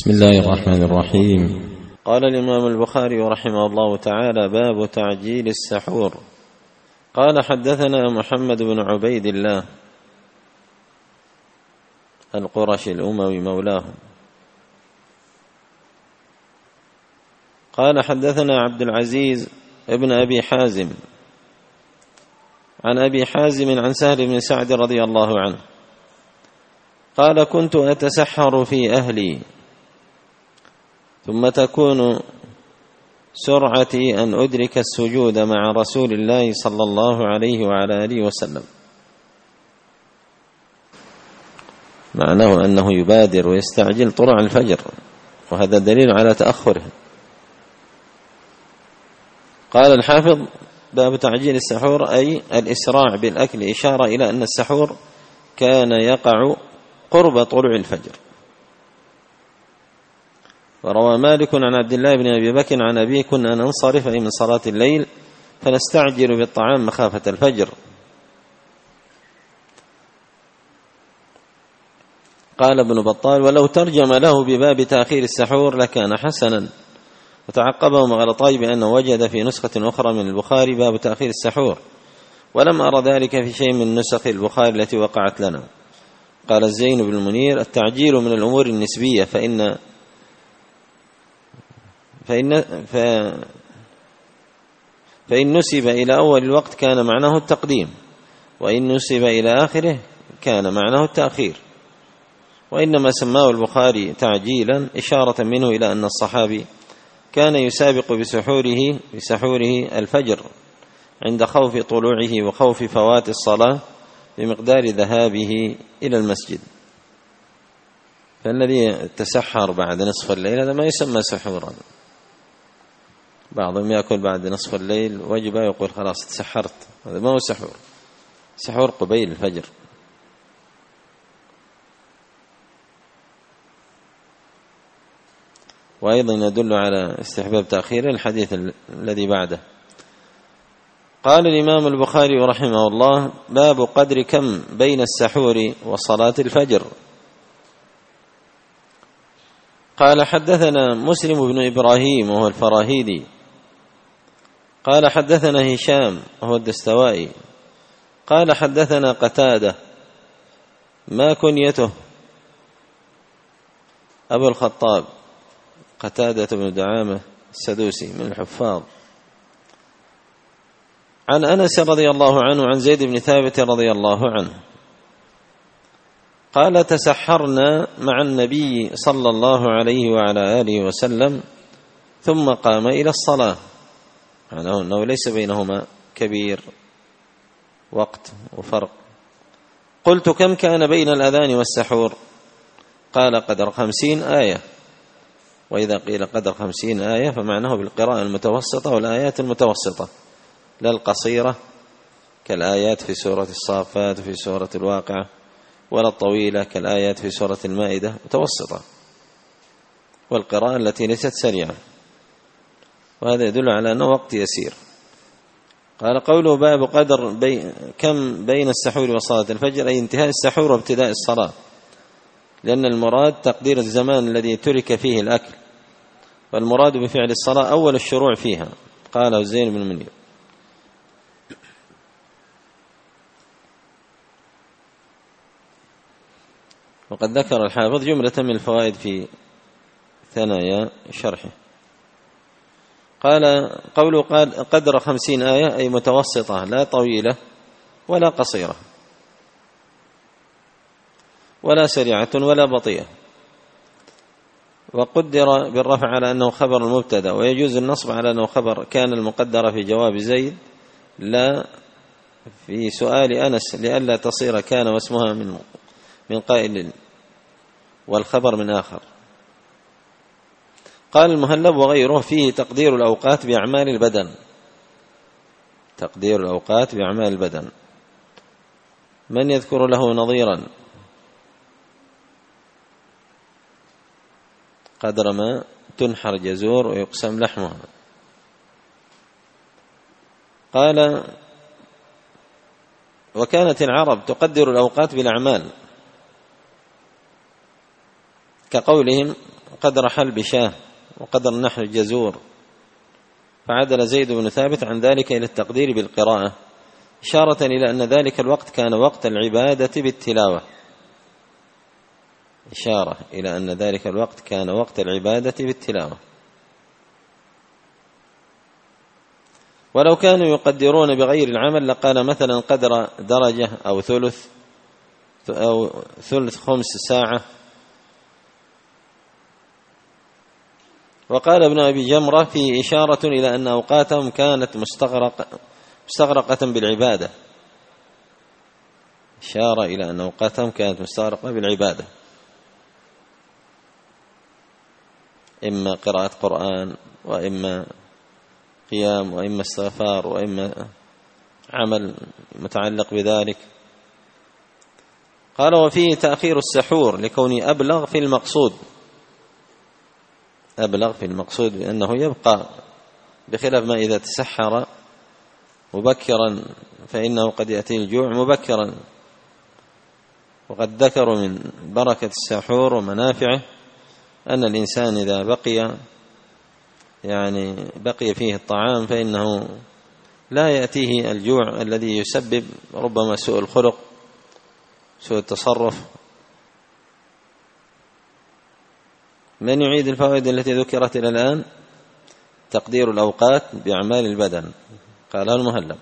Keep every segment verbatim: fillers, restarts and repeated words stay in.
بسم الله الرحمن الرحيم. قال الإمام البخاري رحمه الله تعالى: باب تعجيل السحور. قال: حدثنا محمد بن عبيد الله القرشي الأموي مولاه قال: حدثنا عبد العزيز ابن أبي حازم عن أبي حازم عن سهل بن سعد رضي الله عنه قال: كنت أتسحر في أهلي ثم تكون سرعتي أن أدرك السجود مع رسول الله صلى الله عليه وعلى آله وسلم. معناه أنه يبادر ويستعجل طلوع الفجر، وهذا دليل على تأخره. قال الحافظ: باب تعجيل السحور أي الإسراع بالأكل، إشارة إلى أن السحور كان يقع قرب طلوع الفجر. وروى مالك عن عبد الله بن أبي بكر عن أبيه: كنا ننصرف من صلاة الليل فنستعجل بالطعام مخافة الفجر. قال ابن بطال: ولو ترجم له بباب تأخير السحور لكان حسنا. وتعقبه مغلطاي بأنه وجد في نسخة أخرى من البخاري باب تأخير السحور، ولم أرى ذلك في شيء من نسخ البخاري التي وقعت لنا. قال الزين بن المنير: التعجيل من الأمور النسبية، فإن فإن فإن نسب إلى أول الوقت كان معناه التقديم، وإن نسب إلى آخره كان معناه التأخير. وإنما سماه البخاري تعجيلا إشارة منه إلى أن الصحابي كان يسابق بسحوره بسحوره الفجر عند خوف طلوعه وخوف فوات الصلاة بمقدار ذهابه إلى المسجد. فالذي تسحر بعد نصف الليل هذا ما يسمى سحورا. بعضهم يأكل بعد نصف الليل وجبة يقول خلاص تسحرت، هذا ما هو سحور. سحور قبيل الفجر. وأيضا يدل على استحباب تأخير الحديث الذي بعده. قال الإمام البخاري رحمه الله: باب قدر كم بين السحور وصلاة الفجر. قال: حدثنا مسلم بن إبراهيم وهو الفراهيدي قال: حدثنا هشام وهو الدستوائي قال: حدثنا قتادة ما كنيته أبو الخطاب، قتادة بن دعامة السدوسي من الحفاظ، عن أنس رضي الله عنه عن زيد بن ثابت رضي الله عنه قال: تسحرنا مع النبي صلى الله عليه وعلى آله وسلم ثم قام إلى الصلاة. معناه أنه ليس بينهما كبير وقت وفرق. قلت: كم كان بين الأذان والسحور؟ قال: قدر خمسين آية. وإذا قيل قدر خمسين آية فمعناه بالقراءة المتوسطة والآيات المتوسطة، لا القصيرة كالآيات في سورة الصافات وفي سورة الواقعة، ولا الطويلة كالآيات في سورة المائدة، متوسطة، والقراءة التي ليست سريعة. وهذا يدل على أنه وقت يسير. قال: قوله باب قدر بي كم بين السحور وصلاة الفجر أي انتهاء السحور وابتداء الصلاة، لأن المراد تقدير الزمان الذي ترك فيه الأكل، والمراد بفعل الصلاة أول الشروع فيها. قاله الزين بن منير. وقد ذكر الحافظ جملة من الفوائد في ثنايا شرحه. قال: قوله قدر خمسين آية أي متوسطة، لا طويلة ولا قصيرة ولا سريعة ولا بطيئة. وقدر بالرفع على أنه خبر المبتدأ، ويجوز النصب على أنه خبر كان المقدر في جواب زيد لا في سؤال أنس، لئلا تصير كان واسمها من من قائل والخبر من آخر. قال المهلب وغيره: فيه تقدير الأوقات بأعمال البدن. تقدير الأوقات بأعمال البدن. من يذكر له نظيرا؟ قدر ما تنحر جزور ويقسم لحمها. قال: وكانت العرب تقدر الأوقات بالأعمال، كقولهم قدر حلب شاه وقدر نحل الجزور، فعدل زيد بن ثابت عن ذلك إلى التقدير بالقراءة، إشارة إلى أن ذلك الوقت كان وقت العبادة بالتلاوة، إشارة إلى أن ذلك الوقت كان وقت العبادة بالتلاوة. ولو كانوا يقدرون بغير العمل لقال مثلا قدر درجة أو ثلث أو ثلث خمس ساعة. وقال ابن أبي جمرة فيه إشارة إلى أن أوقاتهم كانت مستغرقة مستغرقة بالعبادة، إشارة إلى أن أوقاتهم كانت مستغرقة بالعبادة، إما قراءة قرآن وإما قيام وإما استغفار وإما عمل متعلق بذلك. قال وفيه تأخير السحور لكونه أبلغ في المقصود، أبلغ في المقصود بأنه يبقى، بخلاف ما إذا تسحر مبكرا فإنه قد يأتي الجوع مبكرا. وقد ذكروا من بركة السحور ومنافعه أن الإنسان إذا بقي يعني بقي فيه الطعام فإنه لا يأتيه الجوع الذي يسبب ربما سوء الخلق، سوء التصرف. من يعيد الفوائد التي ذكرت إلى الآن؟ تقدير الأوقات بأعمال البدن، قالها المهلب،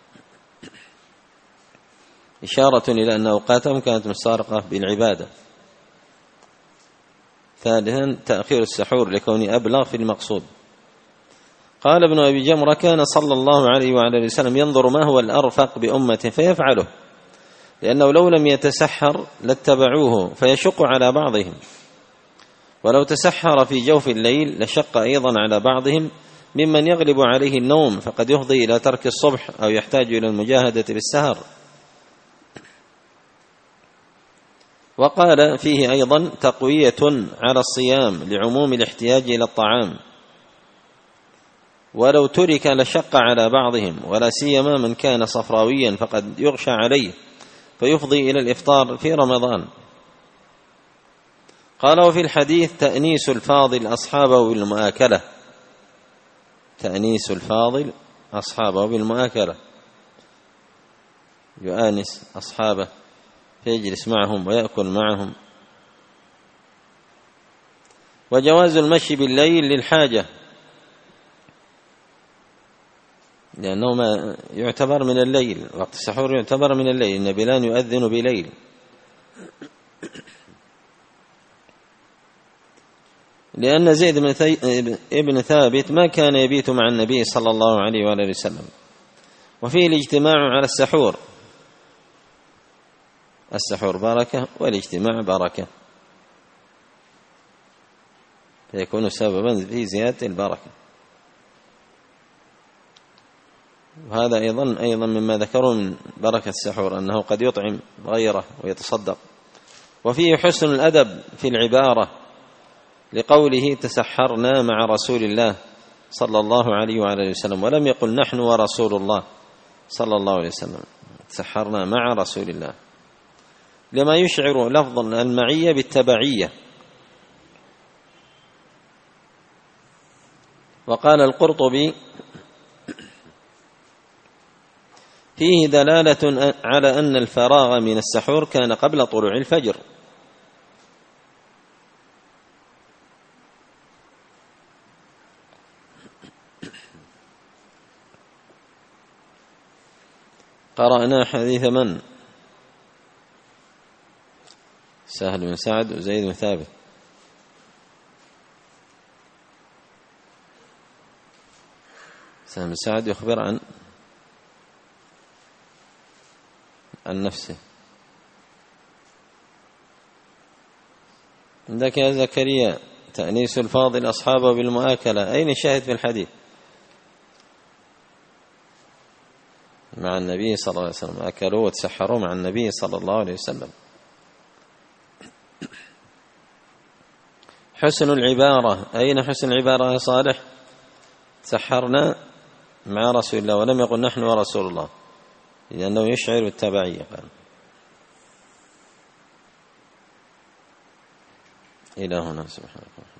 إشارة إلى أن أوقاتهم كانت مستغرقة بالعبادة. ثالثا تأخير السحور لكونه أبلغ في المقصود. قال ابن أبي جمرة كان صلى الله عليه وعلى اله وسلم ينظر ما هو الأرفق بأمته فيفعله، لأنه لو لم يتسحر لاتبعوه فيشق على بعضهم، ولو تسحر في جوف الليل لشق أيضا على بعضهم ممن يغلب عليه النوم، فقد يفضي إلى ترك الصبح أو يحتاج إلى المجاهدة بالسهر. وقال فيه أيضا تقوية على الصيام لعموم الاحتياج إلى الطعام، ولو ترك لشق على بعضهم، ولا سيما من كان صفراويا فقد يغشى عليه فيفضي إلى الإفطار في رمضان. قال وفي الحديث تأنيس الفاضل أصحابه بالمؤاكلة، تأنيس الفاضل أصحابه بالمؤاكلة، يؤانس أصحابه فيجلس معهم ويأكل معهم. وجواز المشي بالليل للحاجة، لأنه ما يعتبر من الليل، وقت السحور يعتبر من الليل، إن بلال يؤذن بليل. لأن زيد بن ثابت ما كان يبيت مع النبي صلى الله عليه وآله وسلم. وفيه الاجتماع على السحور، السحور بركة والاجتماع بركة، فيكون سببا في زيادة البركة. وهذا أيضا أيضا مما ذكروا من بركة السحور أنه قد يطعم غيره ويتصدق. وفيه حسن الأدب في العبارة لقوله تسحرنا مع رسول الله صلى الله عليه وعلى وسلم، ولم يقل نحن ورسول الله صلى الله عليه وسلم، تسحرنا مع رسول الله، لما يشعر لفظ المعية بالتبعية. وقال القرطبي فيه دلالة على أن الفراغ من السحور كان قبل طلوع الفجر. قرأنا حديث من؟ سهل بن سعد وزيد بن ثابت. سهل بن سعد يخبر عن عن نفسه. عندك يا زكريا تأنيس الفاضل أصحابه بالمؤاكلة، أين الشاهد في الحديث؟ مع النبي صلى الله عليه وسلم، أكلوا وتسحروا مع النبي صلى الله عليه وسلم. حسن العبارة، أين حسن العبارة يا صالح؟ تسحرنا مع رسول الله ولم يقل نحن ورسول الله، لأنه يشعر بالتبعية. قال إلى هنا سبحانه.